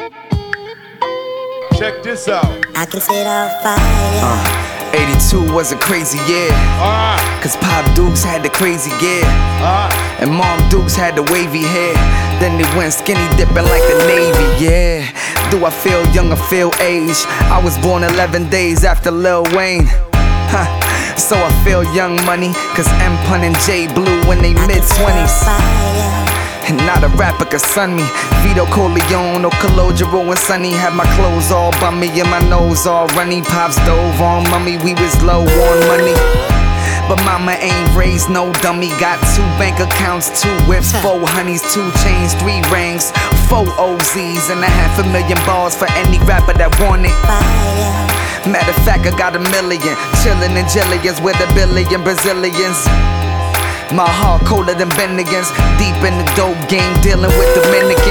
Check this out. I can set off fire. 82 was a crazy year, cause Pop Dukes had the crazy gear, and Mom Dukes had the wavy hair. Then they went skinny dipping like the Navy, yeah. Do I feel young or feel age? I was born 11 days after Lil Wayne, so I feel young money, cause M-Pun and J Blue in they mid-20s. And not a rapper could sun me. Vito Corleone or Calogero and Sonny had my clothes all bummy and my nose all runny. Pops dove on mummy, we was low on money. But mama ain't raised no dummy. Got 2 bank accounts, 2 whips, 4 honeys, 2 chains, 3 rings, 4 OZs, and $500,000 bars for any rapper that want it. Matter of fact, I got $1 million. Chillin' in Jillians with $1 billion Brazilians. My heart colder than Bennigan's. Deep in the dope game, dealing with Dominicans.